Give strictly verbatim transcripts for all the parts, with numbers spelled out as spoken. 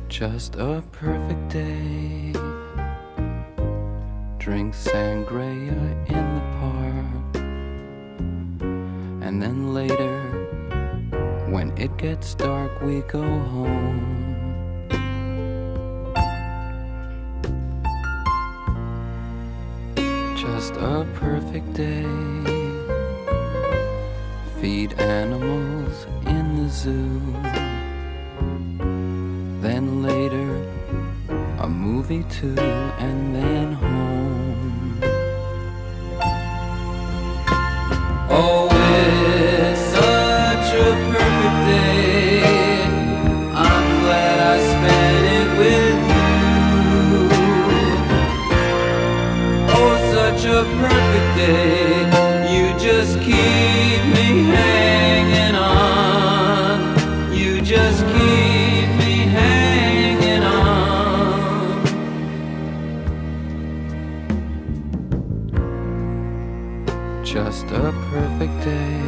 Just a perfect day. Drink sangria in the park. And then later, when it gets dark, we go home. Just a perfect day. Feed animals in the zoo. Then later, a movie too, and then home. Oh, it's such a perfect day. I'm glad I spent it with you. Oh, such a perfect day. You just keep me hanging on. You just keep me hanging on. Just a perfect day.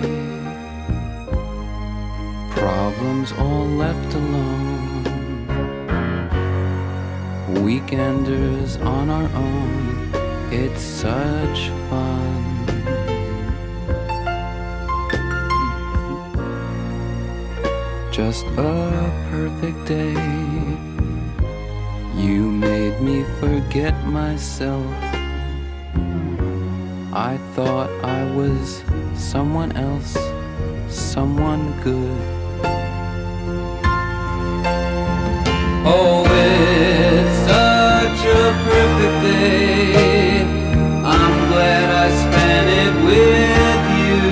Problems all left alone. Weekenders on our own. It's such fun. Just a perfect day. You made me forget myself. I thought I was someone else, someone good. Oh, it's such a perfect day. I'm glad I spent it with you.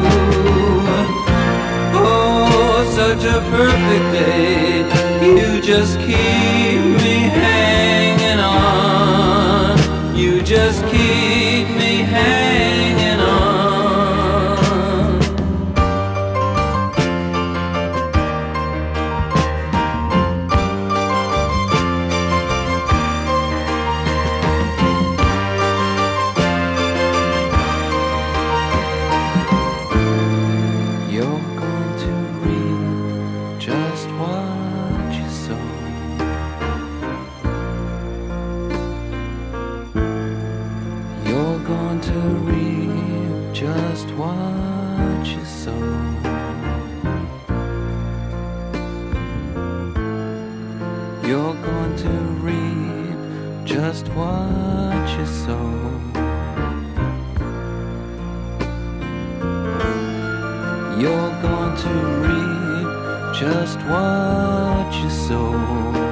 Oh, such a perfect day. You just keep me hanging on. You just keep me hanging on. You're going to reap just what you sow. You're going to reap just what you sow. You're going to reap just what you sow. You're going to reap just what you sow.